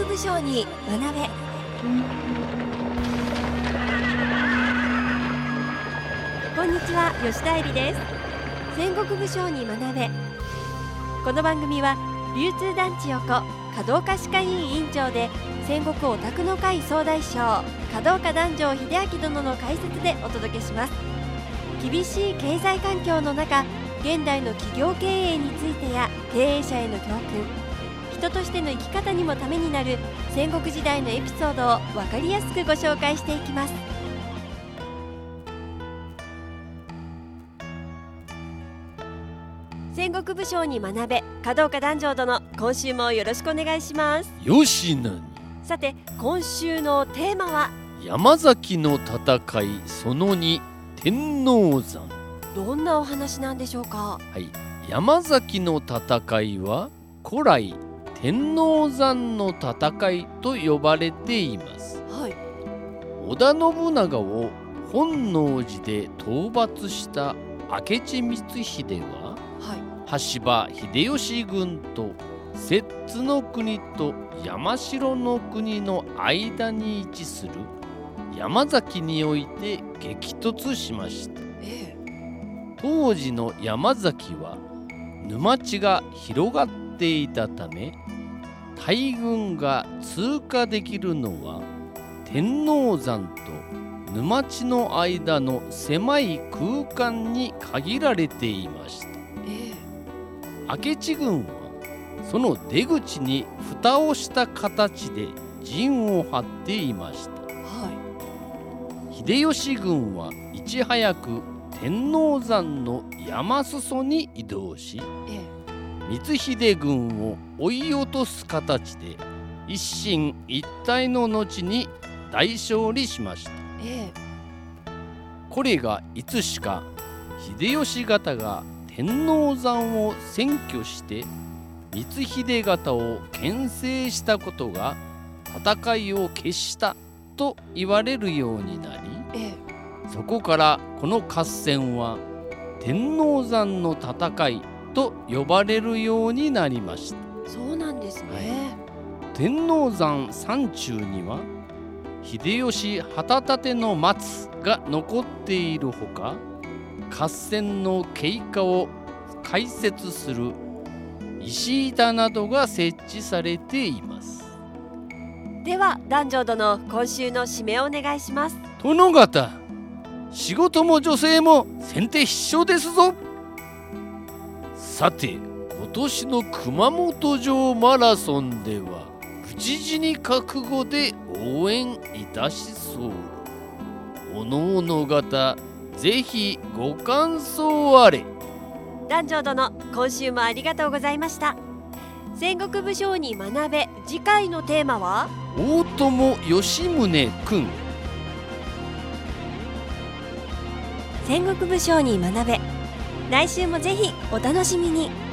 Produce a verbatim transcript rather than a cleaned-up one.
国武将に学べ。こんにちは、吉田恵里です。戦国武将に学べ。この番組は流通団地横華道家歯科医院院長で戦国オタクの会総大将華道家壇上秀明殿の解説でお届けします。厳しい経済環境の中、現代の企業経営についてや経営者への教訓、人としての生き方にもためになる戦国時代のエピソードを分かりやすくご紹介していきます。戦国武将に学べ、華道家壇上殿、今週もよろしくお願いします。 よしなに。 さて、今週のテーマは山崎の戦いそのに、天王山。 どんなお話なんでしょうか。 はい、山崎の戦いは古来天王山の戦いと呼ばれています。 はい、 織田信長を本能寺で討伐した明智光秀は、 はい、 羽柴秀吉軍と摂津の国と山城の国の間に位置する山崎において激突しました。 ええ、 当時の山崎は沼地が広がっていたため、大軍が通過できるのは天王山と沼地の間の狭い空間に限られていました。 ええ、 明智軍はその出口に蓋をした形で陣を張っていました。 はい、 秀吉軍はいち早く天王山の山裾に移動し、 ええ、 光秀軍を追い落とす形で一進一退の後に大勝利しました。 ええ、 これがいつしか秀吉方が天王山を占拠して光秀方を牽制したことが戦いを決したと言われるようになり、 ええ、 そこからこの合戦は天王山の戦いと呼ばれるようになりました。 そうなんですね。はい、 天王山山中には秀吉旗立の松が残っているほか、合戦の経過を解説する石板などが設置されています。 では壇上殿、今週の締めをお願いします。 殿方、仕事も女性も先手必勝ですぞ。さて、今年の熊本城マラソンでは討ち死に覚悟で応援いたしそう。おのおの方、ぜひご感想あれ。 壇上殿、今週もありがとうございました。戦国武将に学べ、次回のテーマは大友吉宗君。 戦国武将に学べ、来週もぜひお楽しみに。